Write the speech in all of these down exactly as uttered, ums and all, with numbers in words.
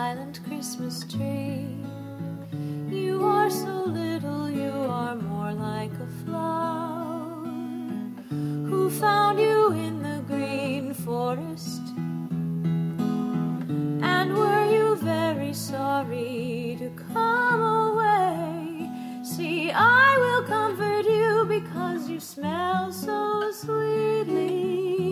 silent Christmas tree. You are so little, you are more like a flower. Who found you in the green forest? And were you very sorry to come away? See, I will comfort you because you smell so sweetly.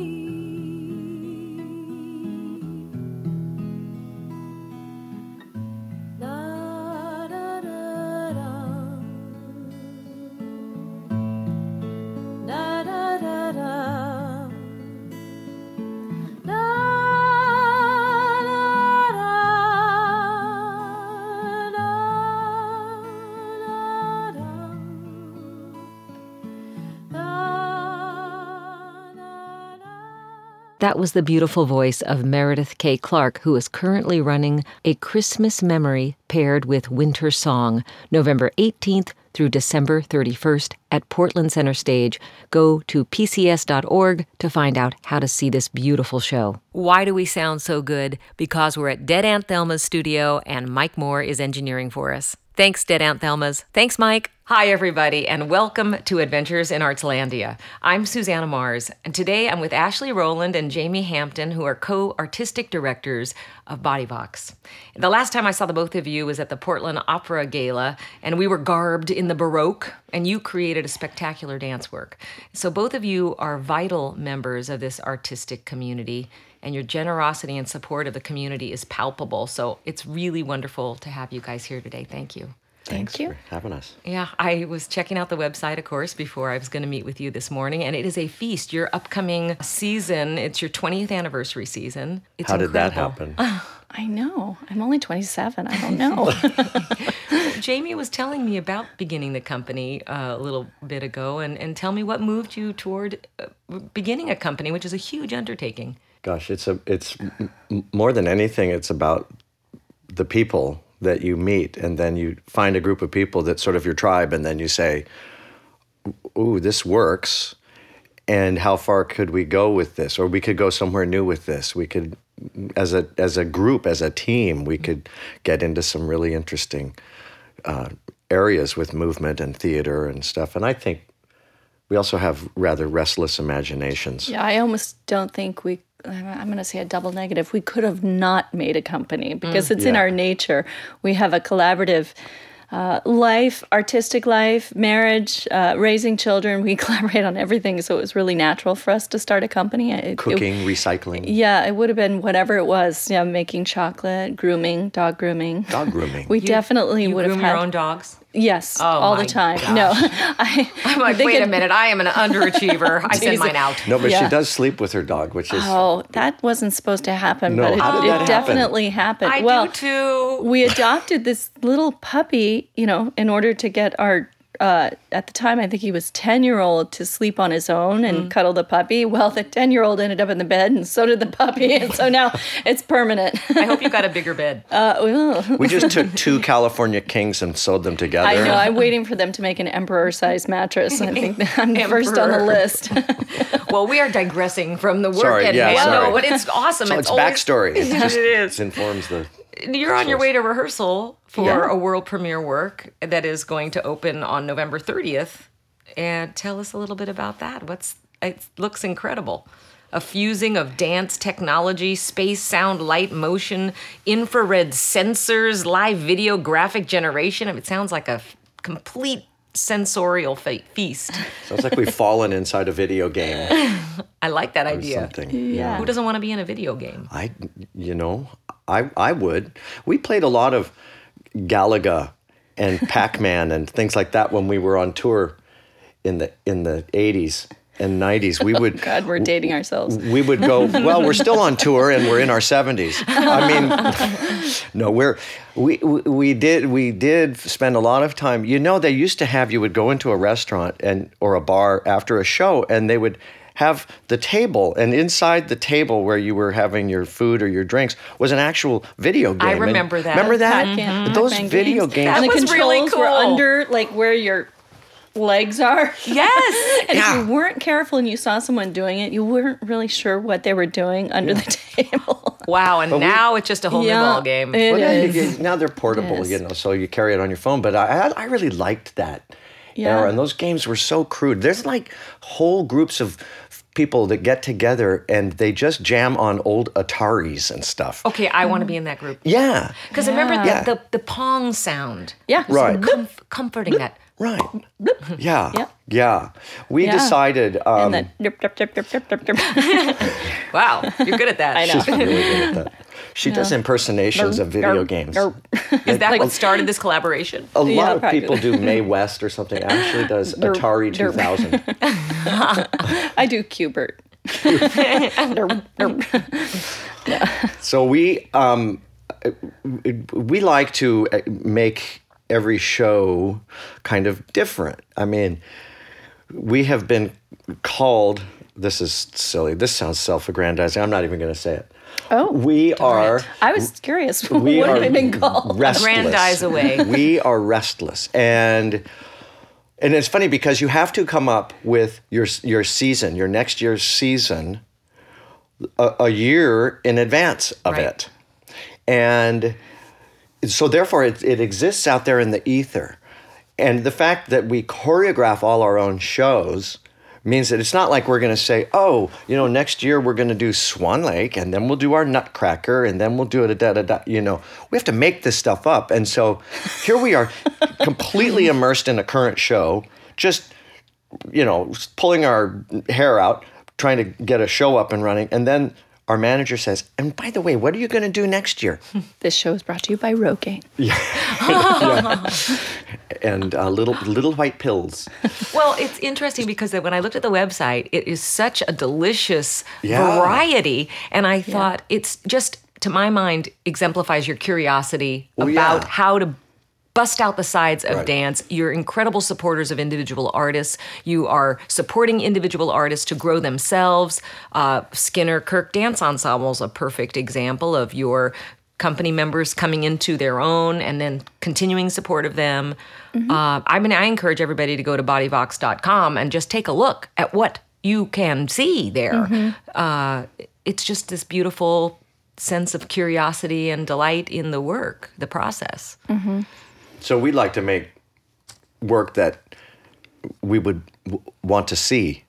That was the beautiful voice of Meredith K. Clark, who is currently running A Christmas Memory paired with Winter Song, November eighteenth through December thirty-first at Portland Center Stage. Go to p c s dot org to find out how to see this beautiful show. Why do we sound so good? Because we're at Dead Aunt Thelma's studio and Mike Moore is engineering for us. Thanks, Dead Aunt Thelma's. Thanks, Mike. Hi, everybody, and welcome to Adventures in Artslandia. I'm Susanna Mars, and today I'm with Ashley Rowland and Jamie Hampton, who are co-artistic directors of Body Vox. The last time I saw the both of you was at the Portland Opera Gala, and we were garbed in the Baroque, and you created a spectacular dance work. So both of you are vital members of this artistic community, and your generosity and support of the community is palpable. So it's really wonderful to have you guys here today. Thank you. Thanks Thank you for having us. Yeah, I was checking out the website, of course, before I was going to meet with you this morning, and it is a feast. Your upcoming season, it's your twentieth anniversary season. It's How did incredible. that happen? I know. I'm only twenty-seven. I don't know. Jamie was telling me about beginning the company uh, a little bit ago, and, and tell me what moved you toward uh, beginning a company, which is a huge undertaking. Gosh, it's a it's m- more than anything. It's about the people that you meet, and then you find a group of people that's sort of your tribe, and then you say, "Ooh, this works." And how far could we go with this? Or we could go somewhere new with this. We could, as a as a group, as a team, we could get into some really interesting uh, areas with movement and theater and stuff. And I think we also have rather restless imaginations. Yeah, I almost don't think we, I'm going to say a double negative, we could have not made a company because it's in Yeah. our nature. We have a collaborative uh, life, artistic life, marriage, uh, raising children. We collaborate on everything, so it was really natural for us to start a company. It, Cooking, it, recycling. yeah, it would have been whatever it was. Yeah, making chocolate, grooming, dog grooming. Dog grooming. We definitely You would have groom had your own dogs? Yes, Oh, all my the time. No, I, I'm like, they wait could- a minute, I am an underachiever. I send Jesus. mine out. No, but Yeah. she does sleep with her dog, which is Oh, that wasn't supposed to happen, No, but it, how did it that happen? definitely happened. I well, do too. we adopted this little puppy, you know, in order to get our, uh, at the time, I think he was ten-year-old to sleep on his own and cuddle the puppy. Well, the ten-year-old ended up in the bed, and so did the puppy, and so now it's permanent. I hope you got a bigger bed. uh, well, we just took two California kings and sewed them together. I know. I'm waiting for them to make an emperor-sized mattress. I think I'm first on the Emperor. list. Well, we are digressing from the work Sorry, at yeah, hand. sorry. No, but it's awesome. So it's it's always, backstory. It just It is. informs the. You're on your way to rehearsal for Yeah. a world premiere work that is going to open on November thirtieth. And tell us a little bit about that. What's it looks incredible. A fusing of dance technology, space, sound, light, motion, infrared sensors, live video, graphic generation. I mean, it sounds like a f- complete sensorial fe- feast. Sounds like we've fallen inside a video game I like that or idea. something. Yeah. Who doesn't want to be in a video game? I, you know, I I would. We played a lot of Galaga and Pac-Man and things like that when we were on tour in the in the eighties and nineties. We would. God, we're dating ourselves. We would go, well, we're still on tour and we're in our seventies. I mean, no, we're, we, we we did we did spend a lot of time. You know, they used to have, you would go into a restaurant and or a bar after a show and they would have the table, and inside the table where you were having your food or your drinks was an actual video game. I And remember that. remember that? Pac-Man, Those Pac-Man video games. And the was controls really were cool. under, like, where your legs are. Yes. And Yeah. if you weren't careful and you saw someone doing it, you weren't really sure what they were doing under the table. Wow. And now it's just a whole new ball game. It Well, now, you is. get- now they're portable, is. you know, so you carry it on your phone. But I, I I really liked that Yeah. era, and those games were so crude. There's like whole groups of people that get together and they just jam on old Ataris and stuff. Okay, I want to be in that group. Yeah, Because remember the, Yeah. the, the pong sound. Yeah. Right. Comf- comforting that. right. Yeah, Yeah. yeah. We Yeah. decided. Um, And then drip, drip, drip, drip, drip, drip, drip. Wow, you're good at that. I know. she's really good at that. She does impersonations of video games. Is that what started this collaboration? A lot Yeah, of probably. people do Mae West or something. Ashley does Derp, Atari derp. two thousand. I do Qbert. Derp, derp. So we um, we like to make every show kind of different. I mean, we have been called. This is silly. This sounds self-aggrandizing. I'm not even going to say it. Oh, We are. I was curious. We what are have they been called? restless. Grandize away. We are restless, and and it's funny because you have to come up with your your season, your next year's season, a, a year in advance of Right. it, and so therefore it, it exists out there in the ether, and the fact that we choreograph all our own shows means that it's not like we're going to say, oh, you know, next year we're going to do Swan Lake, and then we'll do our Nutcracker, and then we'll do it a da da da. You know, we have to make this stuff up, and so here we are, completely immersed in a current show, just you know, pulling our hair out, trying to get a show up and running, and then our manager says, and by the way, what are you going to do next year? This show is brought to you by Rogaine. And uh, little little white pills. Well, it's interesting because when I looked at the website, it is such a delicious Yeah. variety. And I thought it's just, to my mind, exemplifies your curiosity Well, about yeah. how to bust out the sides of Right. dance. You're incredible supporters of individual artists. You are supporting individual artists to grow themselves. Uh, Skinner Kirk Dance Ensemble is a perfect example of your company members coming into their own and then continuing support of them. Uh, I mean, I encourage everybody to go to body vox dot com and just take a look at what you can see there. Uh, it's just this beautiful sense of curiosity and delight in the work, the process. So we like to make work that we would w- want to see,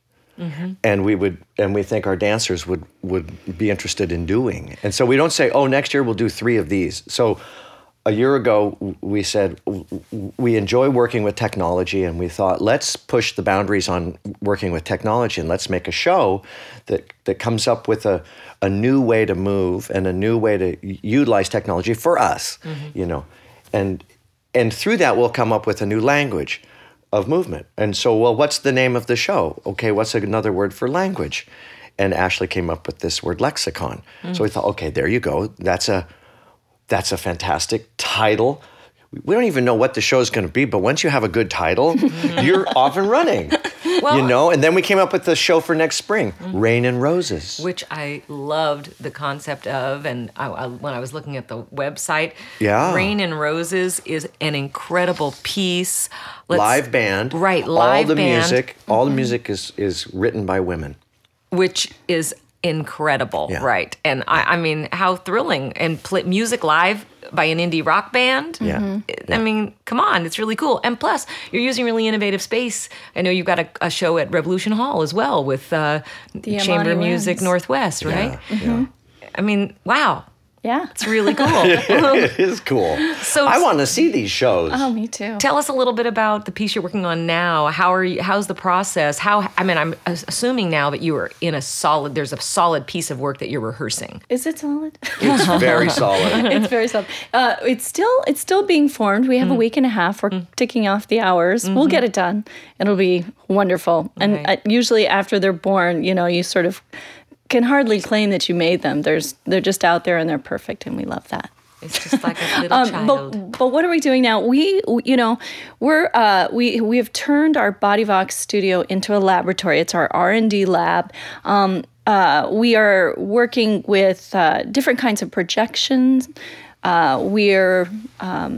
and we would, and we think our dancers would would be interested in doing. And so we don't say, "Oh, next year we'll do three of these." So a year ago w- we said w- w- we enjoy working with technology, and we thought, let's push the boundaries on working with technology, and let's make a show that that comes up with a a new way to move and a new way to u- utilize technology for us, you know, and. And through that, we'll come up with a new language of movement. And so, well, what's the name of the show? Okay, what's another word for language? And Ashley came up with this word lexicon. So we thought, okay, there you go. That's a that's a fantastic title. We don't even know what the show is going to be, but once you have a good title, you're off and running. Well- you know, and then we came up with the show for next spring, Rain and Roses. Which I loved the concept of. And I, I, when I was looking at the website, Yeah. Rain and Roses is an incredible piece. Let's- Live band. Right, All live the band. music, all the music is is written by women. Which is incredible, Yeah. right? And I, I mean, how thrilling. And play music live by an indie rock band. Yeah. I mean, come on, it's really cool. And plus, you're using really innovative space. I know you've got a, a show at Revolution Hall as well with uh, The Chamber Amani Music Winds. Northwest, right? Yeah, yeah. I mean, wow, Yeah. it's really cool. It is cool. So- I want to see these shows. Oh, me too. Tell us a little bit about the piece you're working on now. How are you? How's the process? How? I mean, I'm assuming now that you are in a solid. There's a solid piece of work that you're rehearsing. Is it solid? It's very solid. It's very solid. Uh, it's still it's still being formed. We have a week and a half. We're ticking off the hours. We'll get it done. It'll be wonderful. And Okay. uh, usually after they're born, you know, you sort of can hardly claim that you made them. There's they're just out there and they're perfect, and we love that. It's just like a little Um, child. but but what are we doing now? We you know we're uh, we we have turned our BodyVox studio into a laboratory. It's our R and D lab. Um, uh, we are working with uh, different kinds of projections. Uh, we're um,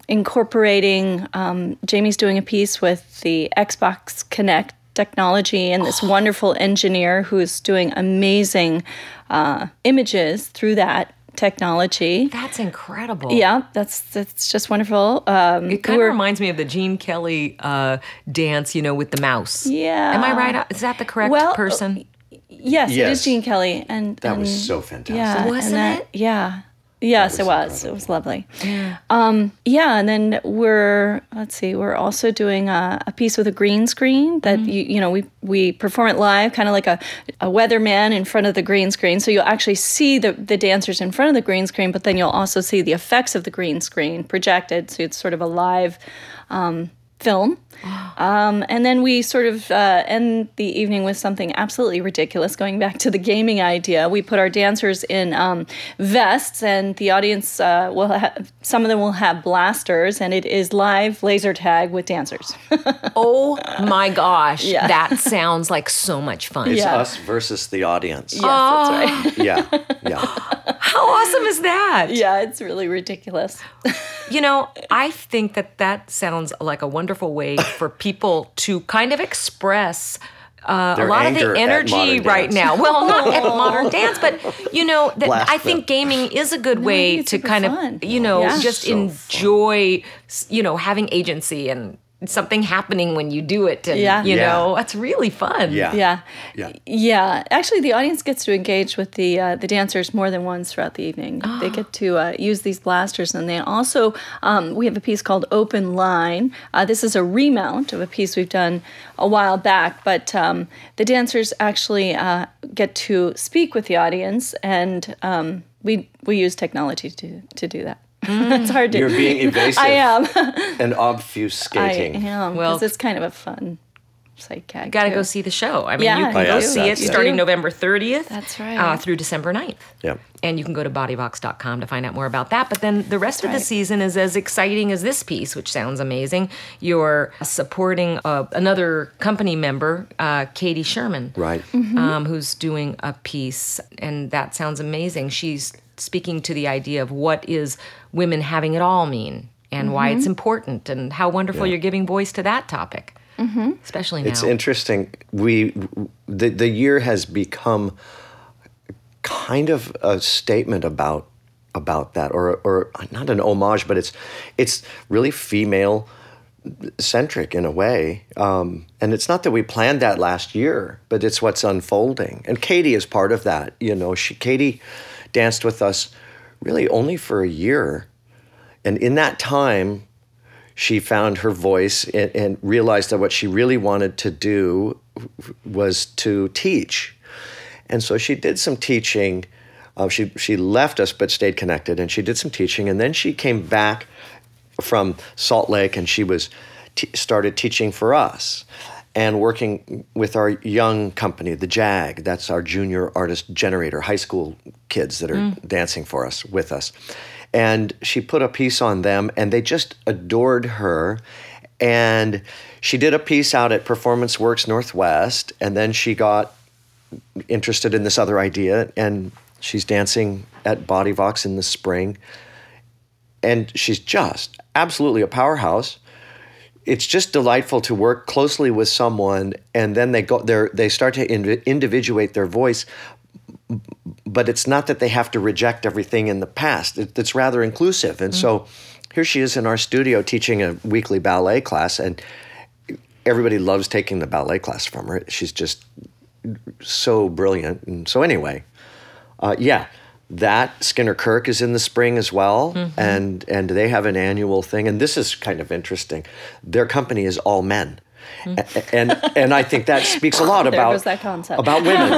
incorporating, um, Jamie's doing a piece with the Xbox Connect technology and this wonderful engineer who's doing amazing uh, images through that technology. That's incredible. Yeah, that's that's just wonderful. Um, It kind of we're- reminds me of the Gene Kelly uh, dance, you know, with the mouse. Yeah. Am I right? Is that the correct Well, person? Yes, it Yes. is Gene Kelly, and That was and- so fantastic. Yeah, Wasn't and that- it? Yeah. Yes, was it was. incredible. It was lovely. Yeah. Um, yeah, and then we're let's see, we're also doing a, a piece with a green screen that you you know we we perform it live, kind of like a, a weatherman in front of the green screen. So you'll actually see the the dancers in front of the green screen, but then you'll also see the effects of the green screen projected. So it's sort of a live um, film. Um, and then we sort of uh, end the evening with something absolutely ridiculous. Going back to the gaming idea, we put our dancers in um, vests, and the audience uh, will have some of them will have blasters, and it is live laser tag with dancers. Oh my gosh. Yeah. That sounds like so much fun. It's Yeah. us versus the audience. Yes, that's right. Yeah, yeah. How awesome is that? Yeah, it's really ridiculous. You know, I think that that sounds like a wonderful way for people to kind of express uh, a Their lot of anger the at energy modern right dance. now. Well, not at modern dance, but you know, that Blast I think them. gaming is a good I way think it's to super kind fun. of, you know, Yeah. just So fun. enjoy, you know, having agency and something happening when you do it. And, Yeah. you Yeah. know, that's really fun. Yeah. Yeah. Yeah. Yeah. Actually, the audience gets to engage with the uh, the dancers more than once throughout the evening. They get to uh, use these blasters, and they also um, we have a piece called Open Line. Uh, this is a remount of a piece we've done a while back, but um, the dancers actually uh, get to speak with the audience, and um, we we use technology to to do that. It's hard to. You're being evasive I am. and I obfuscating. am. Well- Because it's kind of a fun sight gag. Got to too. go see the show. I mean, Yeah, you can you go do. see it That's it. starting You do. November thirtieth. That's right. Uh, through December ninth. Yep. And you can go to body vox dot com to find out more about that. But then the rest of the right. season is as exciting as this piece, which sounds amazing. You're supporting uh, another company member, uh, Katie Sherman, Right. um, who's doing a piece, and that sounds amazing. She's speaking to the idea of what is women having it all mean and why it's important, and how wonderful Yeah. you're giving voice to that topic, especially now. It's interesting. We the the year has become kind of a statement about about that, or or not an homage, but it's it's really female centric in a way. Um, and it's not that we planned that last year, but it's what's unfolding. And Katie is part of that. You know, she Katie danced with us really only for a year, and in that time, she found her voice and, and realized that what she really wanted to do was to teach. And so she did some teaching. Uh, she she left us but stayed connected, and she did some teaching. And then she came back from Salt Lake, and she was t- started teaching for us and working with our young company, the JAG. That's our Junior Artist Generator, high school kids that are dancing for us, with us. And she put a piece on them, and they just adored her. And she did a piece out at Performance Works Northwest, and then she got interested in this other idea, and she's dancing at Body Vox in the spring. And she's just absolutely a powerhouse. It's just delightful to work closely with someone, and then they go they they start to ind- individuate their voice. But it's not that they have to reject everything in the past. It, it's rather inclusive. And so here she is in our studio teaching a weekly ballet class, and everybody loves taking the ballet class from her. She's just so brilliant. And so anyway, uh, yeah, that Skinner Kirk is in the spring as well, and and they have an annual thing. And this is kind of interesting. Their company is all men. A- And and I think that speaks a lot There about goes that concept. about women.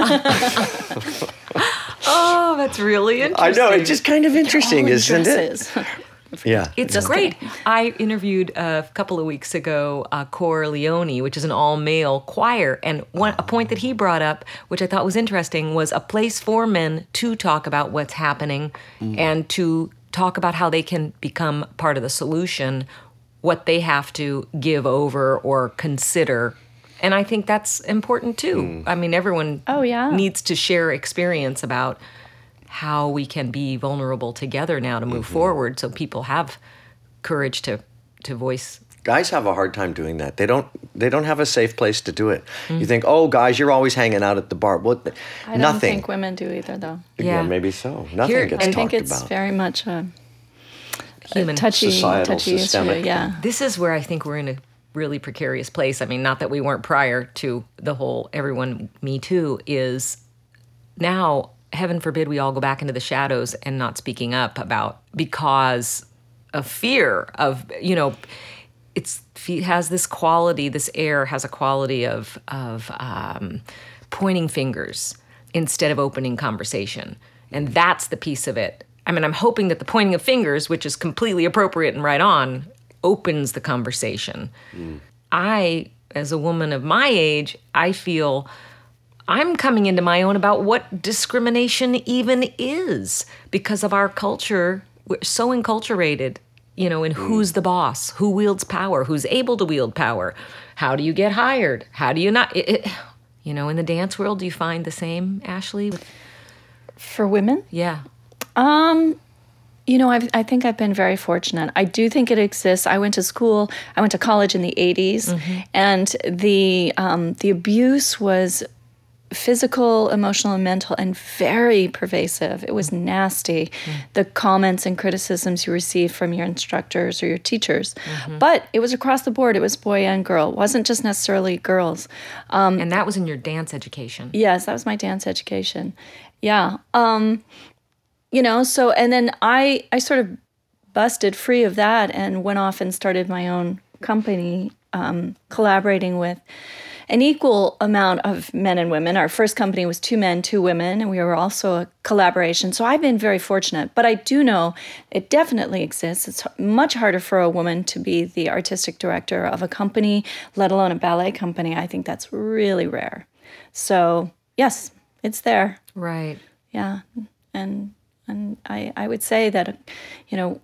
Oh, that's really I interesting. know, it's just kind of interesting, All in isn't it? dresses. Yeah. It's Just great. I interviewed uh, a couple of weeks ago uh, Cor Leone, which is an all-male choir, and one a point that he brought up, which I thought was interesting, was a place for men to talk about what's happening and to talk about how they can become part of the solution, what they have to give over or consider. And I think that's important too. I mean, everyone Oh, yeah. needs to share experience about how we can be vulnerable together now to move forward, so people have courage to to voice. Guys have a hard time doing that. They don't. They don't have a safe place to do it. Mm. You think, oh, guys, you're always hanging out at the bar. Well, I don't nothing. think women do either, though. Yeah, Yeah. maybe so. Nothing Here, gets I talked think it's about. very much a, Human. a touchy, Societal, touchy systemic. issue. Yeah. This is where I think we're in a really precarious place. I mean, not that we weren't prior to the whole everyone Me Too, is now, heaven forbid, we all go back into the shadows and not speaking up about, because of fear of, you know, it's has this quality, this air has a quality of, of um, pointing fingers instead of opening conversation. And that's the piece of it. I mean, I'm hoping that the pointing of fingers, which is completely appropriate and right on, opens the conversation. Mm. I, as a woman of my age, I feel I'm coming into my own about what discrimination even is because of our culture. We're so enculturated, you know, in mm. who's the boss, who wields power, who's able to wield power. How do you get hired? How do you not? It, it, you know, in the dance world, do you find the same, Ashley? For women? Yeah. Um, you know, I've, I think I've been very fortunate. I do think it exists. I went to school, I went to college in the eighties, mm-hmm. and the um, the abuse was physical, emotional, and mental, and very pervasive. It was nasty, mm-hmm. the comments and criticisms you received from your instructors or your teachers. Mm-hmm. But it was across the board. It was boy and girl. It wasn't just necessarily girls. Um, and that was in your dance education. Yes, that was my dance education. Yeah. Um, you know, so, and then I, I sort of busted free of that and went off and started my own company, um, collaborating with an equal amount of men and women. Our first company was two men, two women, and we were also a collaboration. So I've been very fortunate, but I do know it definitely exists. It's much harder for a woman to be the artistic director of a company, let alone a ballet company. I think that's really rare. So yes, it's there. Right. Yeah. And and I, I would say that, you know,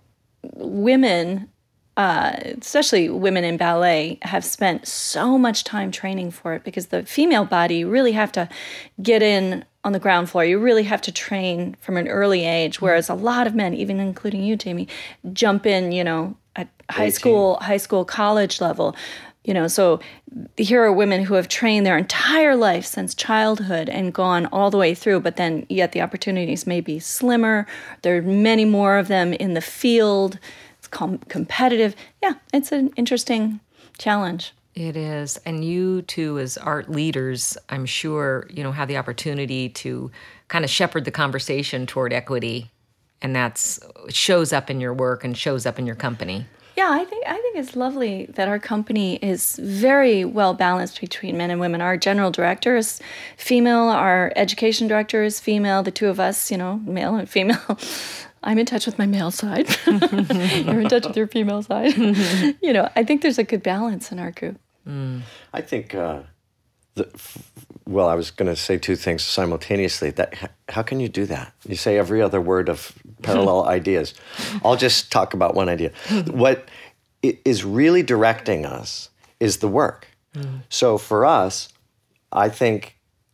women, uh, especially women in ballet, have spent so much time training for it because the female body, you really have to get in on the ground floor. You really have to train from an early age, whereas a lot of men, even including you, Jamie, jump in, you know, at high school, high school, college level. You know, so here are women who have trained their entire life since childhood and gone all the way through, but then yet the opportunities may be slimmer. There are many more of them in the field. It's com- competitive. Yeah, it's an interesting challenge. It is. And you two as art leaders, I'm sure, you know, have the opportunity to kind of shepherd the conversation toward equity. And that's shows up in your work and shows up in your company. Yeah, I think I think it's lovely that our company is very well balanced between men and women. Our general director is female. Our education director is female. The two of us, you know, male and female. I'm in touch with my male side. You're in touch with your female side. You know, I think there's a good balance in our group. Mm. I think, uh, the, well, I was going to say two things simultaneously. That how can you do that? You say every other word of parallel ideas. I'll just talk about one idea. What is really directing us is the work. Mm. So for us, I think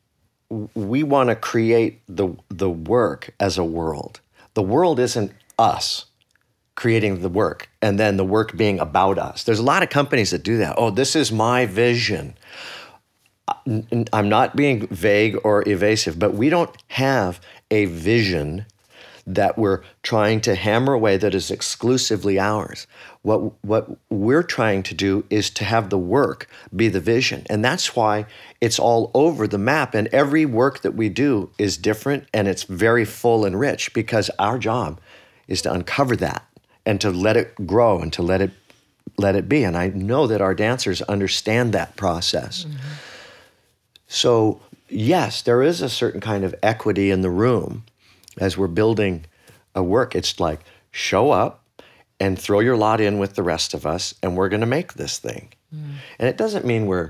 we want to create the the work as a world. The world isn't us creating the work and then the work being about us. There's a lot of companies that do that. Oh, this is my vision. I'm not being vague or evasive, but we don't have a vision that we're trying to hammer away that is exclusively ours. What what we're trying to do is to have the work be the vision. And that's why it's all over the map. And every work that we do is different and it's very full and rich because our job is to uncover that and to let it grow and to let it let it be. And I know that our dancers understand that process. Mm-hmm. So yes, there is a certain kind of equity in the room as we're building a work. It's like, show up and throw your lot in with the rest of us, and we're going to make this thing. Mm. And it doesn't mean we're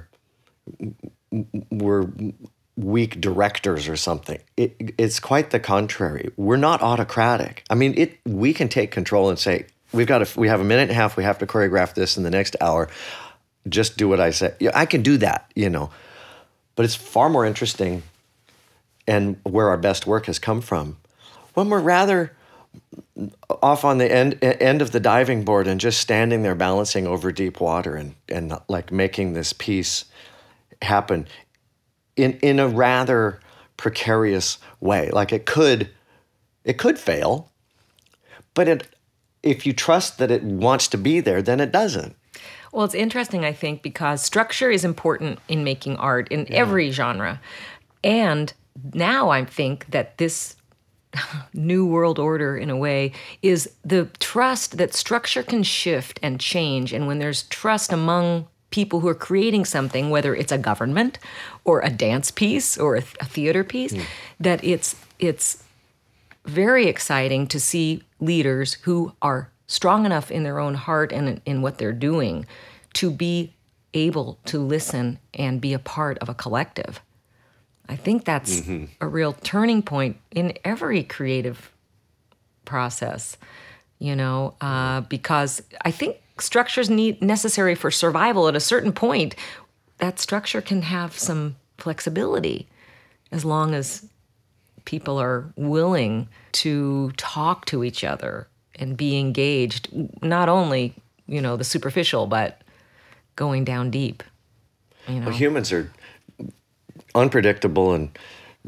we're weak directors or something. It, it's quite the contrary. We're not autocratic. I mean, it. We can take control and say, we've got to, we have a minute and a half. We have to choreograph this in the next hour. Just do what I say. Yeah, I can do that, you know. But it's far more interesting, and where our best work has come from, when we're rather off on the end end of the diving board and just standing there balancing over deep water and, and like making this piece happen in in a rather precarious way. Like it could it could fail, but it if you trust that it wants to be there, then it doesn't. Well, it's interesting, I think, because structure is important in making art in yeah. every genre. And now I think that this new world order, in a way, is the trust that structure can shift and change. And when there's trust among people who are creating something, whether it's a government or a dance piece or a, th- a theater piece, mm. that it's it's very exciting to see leaders who are strong enough in their own heart and in, in what they're doing to be able to listen and be a part of a collective. I think that's mm-hmm. a real turning point in every creative process, you know, uh, because I think structure's need necessary for survival. At a certain point, that structure can have some flexibility as long as people are willing to talk to each other and be engaged, not only, you know, the superficial, but going down deep. You know? Well, humans are unpredictable and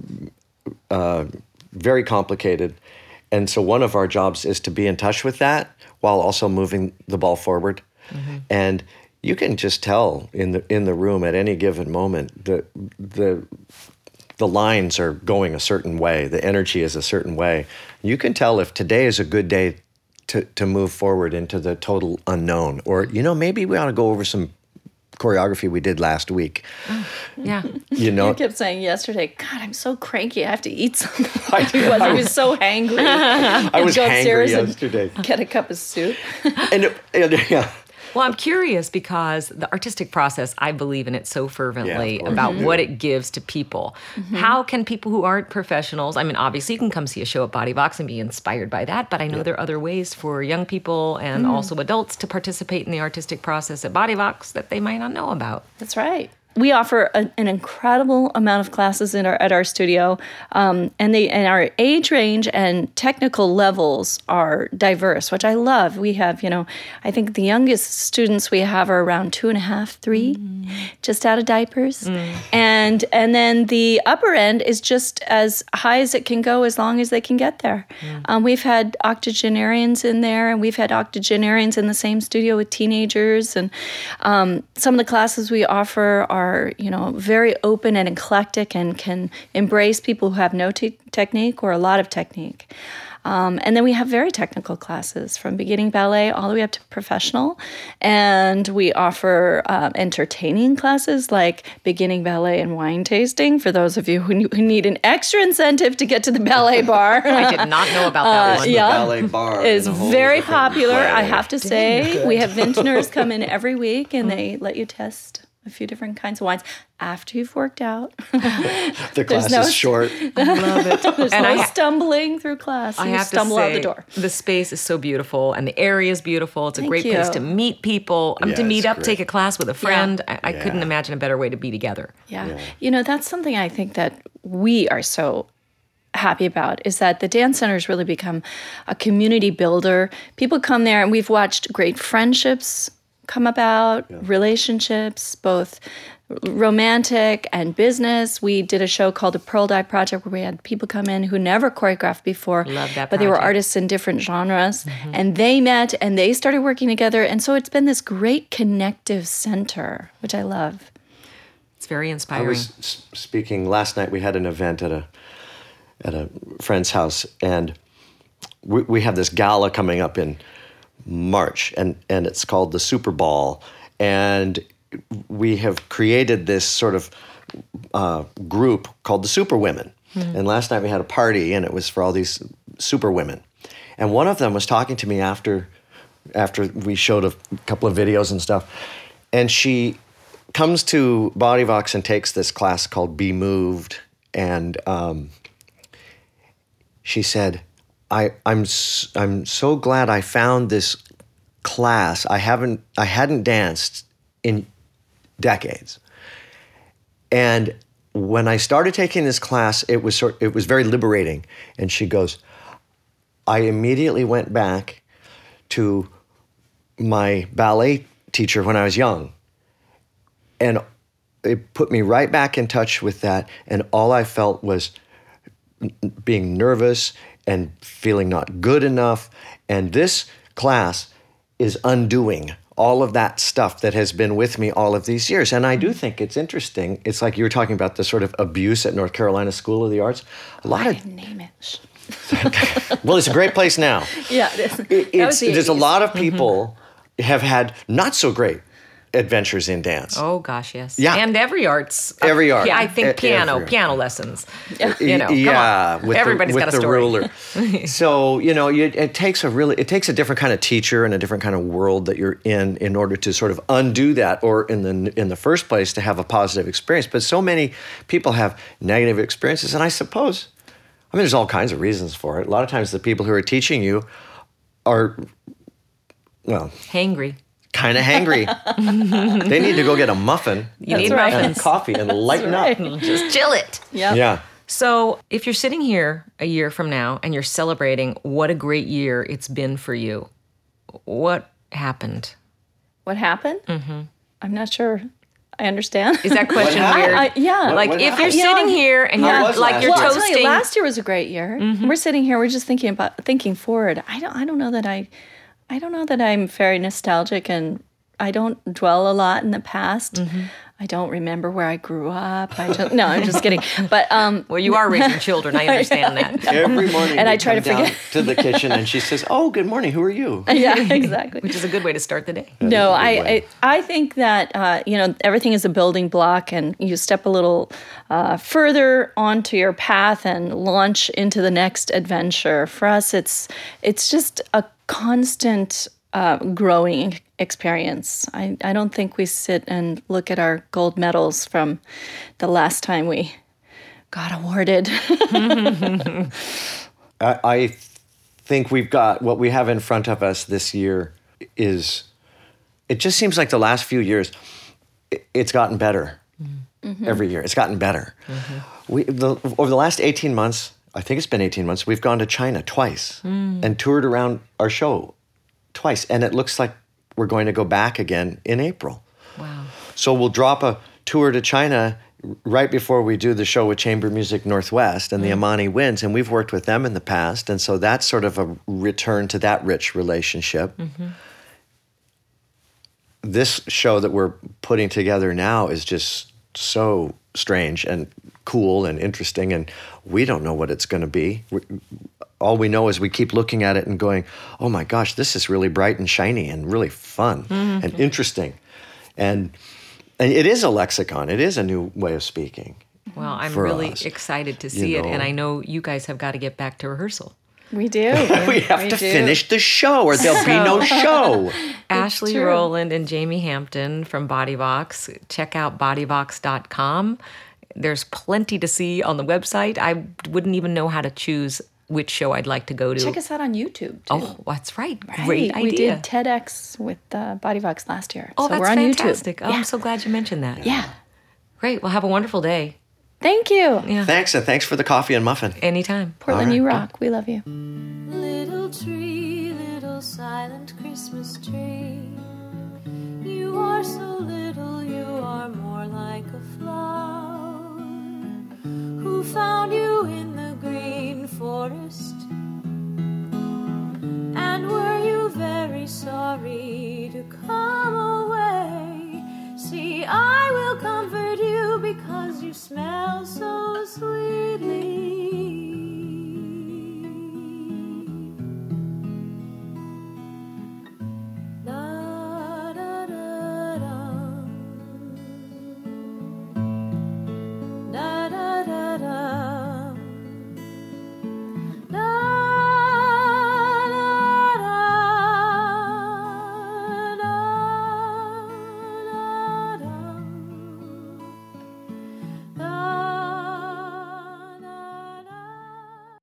uh, very complicated. And so one of our jobs is to be in touch with that while also moving the ball forward. Mm-hmm. And you can just tell in the in the room at any given moment the the the lines are going a certain way, the energy is a certain way. You can tell if today is a good day to to move forward into the total unknown, or you know, maybe we ought to go over some choreography we did last week. Oh, yeah. You know, you kept saying yesterday, God, I'm so cranky. I have to eat something. I, he was, I was so hangry. I was hangry yesterday. Get a cup of soup. and, and yeah. Well, I'm curious because the artistic process, I believe in it so fervently yeah, about mm-hmm. what it gives to people. Mm-hmm. How can people who aren't professionals, I mean, obviously you can come see a show at Body Vox and be inspired by that, but I know yeah. there are other ways for young people and mm. also adults to participate in the artistic process at Body Vox that they might not know about. That's right. We offer a, an incredible amount of classes in our, at our studio, um, and they and our age range and technical levels are diverse, which I love. We have, you know, I think the youngest students we have are around two and a half, three, mm. just out of diapers, mm. and and then the upper end is just as high as it can go, as long as they can get there. Mm. Um, we've had octogenarians in there, and we've had octogenarians in the same studio with teenagers, and um, some of the classes we offer are are, you know, very open and eclectic and can embrace people who have no te- technique or a lot of technique. Um, and then we have very technical classes from beginning ballet all the way up to professional. And we offer um, entertaining classes like beginning ballet and wine tasting for those of you who, who need an extra incentive to get to the ballet bar. I did not know about that uh, one. Yeah, the ballet bar is very popular. Play. I have to say, we have vintners come in every week and they let you test a few different kinds of wines after you've worked out. The class no, is short. I love it. There's and no I, stumbling through class. I you have stumble to say, out the door. The space is so beautiful and the area is beautiful. It's a Thank great you. place to meet people, um, Yeah, to meet it's up, great. take a class with a friend. Yeah. I, I Yeah. couldn't imagine a better way to be together. Yeah. Yeah. You know, that's something I think that we are so happy about, is that the Dance Center has really become a community builder. People come there and we've watched great friendships come about, yeah. relationships, both romantic and business. We did a show called the Pearl Dive Project where we had people come in who never choreographed before, Love that but they were project. artists in different genres, mm-hmm. and they met and they started working together, and so it's been this great connective center, which I love. It's very I inspiring. was s- speaking last night. We had an event at a at a friend's house, and we, we have this gala coming up in March, and, and it's called the Super Ball, and we have created this sort of uh, group called the Super Women. Mm. And last night we had a party, and it was for all these super women. And one of them was talking to me after after we showed a couple of videos and stuff, and she comes to Body Vox and takes this class called Be Moved, and um, she said, I, I'm s- I'm so glad I found this class. I haven't I hadn't danced in decades, and when I started taking this class, it was sort it was very liberating. And she goes, I immediately went back to my ballet teacher when I was young. And it put me right back in touch with that. And all I felt was being nervous and feeling not good enough. And this class is undoing all of that stuff that has been with me all of these years. And I do think it's interesting. It's like you were talking about the sort of abuse at North Carolina School of the Arts. A lot I of didn't name it. well, it's a great place now. Yeah, it is. It- That it's, was the there's a eighties. lot of people have had not so great adventures in dance. Oh gosh, yes. Yeah. And every arts. Every art. Yeah, I think E- piano, every art. piano lessons. You know, come yeah, on. with Everybody's the, with got a the story. ruler. So you know, you, it takes a really, it takes a different kind of teacher and a different kind of world that you're in in order to sort of undo that, or in the in the first place to have a positive experience. But so many people have negative experiences, and I suppose, I mean, there's all kinds of reasons for it. A lot of times, the people who are teaching you are, well, Hangry. kind of hangry. They need to go get a muffin You and, need right. and muffins. coffee and lighten right. up. Just chill it. Yep. Yeah. So, if you're sitting here a year from now and you're celebrating what a great year it's been for you, what happened? What happened? Mm-hmm. I'm not sure I understand. Is that question happened? weird? I, I, yeah. like, what if you're happened? You know, sitting here and How you're was like last you're year? well, I'll tell toasting, you, last year was a great year. Mm-hmm. We're sitting here, we're just thinking about thinking forward. I don't I don't know that I I don't know that I'm very nostalgic, and I don't dwell a lot in the past. Mm-hmm. I don't remember where I grew up. I just, no, I'm just kidding. But um, well, you are raising children. I understand that. Every morning, And we I try come to down forget. to the kitchen, and she says, "Oh, good morning. Who are you?" yeah, exactly. Which is a good way to start the day. No, a I, good way. I I think that uh, you know, everything is a building block, and you step a little uh, further onto your path and launch into the next adventure. For us, it's it's just a constant uh, growing experience. I, I don't think we sit and look at our gold medals from the last time we got awarded. I, I think we've got what we have in front of us this year is, it just seems like the last few years, it, it's gotten better. Mm-hmm. Every year, it's gotten better. Mm-hmm. We the, over the last eighteen months, I think it's been eighteen months, we've gone to China twice mm. and toured around our show twice. And it looks like we're going to go back again in April. Wow. So we'll drop a tour to China right before we do the show with Chamber Music Northwest and the Amani Winds, and we've worked with them in the past, and so that's sort of a return to that rich relationship. Mm-hmm. This show that we're putting together now is just so strange and cool and interesting, and we don't know what it's going to be. We, all we know is we keep looking at it and going, oh my gosh, this is really bright and shiny and really fun mm-hmm. and interesting. And and it is a lexicon. It is a new way of speaking. Well, I'm for really us. excited to see You it, and know. I know you guys have got to get back to rehearsal. We do. we have we to do. finish the show or there'll be no show. Ashley true. Rowland and Jamie Hampton from Bodybox. Check out bodybox dot com. There's plenty to see on the website. I wouldn't even know how to choose which show I'd like to go to. Check us out on YouTube, too. Oh, that's right. Right. Great idea. We did TEDx with uh, Bodybox last year. oh, so that's we're on fantastic. YouTube. Oh, yeah. I'm so glad you mentioned that. yeah. Great. Well, have a wonderful day. Thank you. Yeah. Thanks, and thanks for the coffee and muffin. Anytime. Portland, All right. you rock. We love you. Little tree, little silent Christmas tree. You are so little, you are more like a flower. Who found you in the green forest? And were you very sorry to come away? See, I will comfort you because you smell so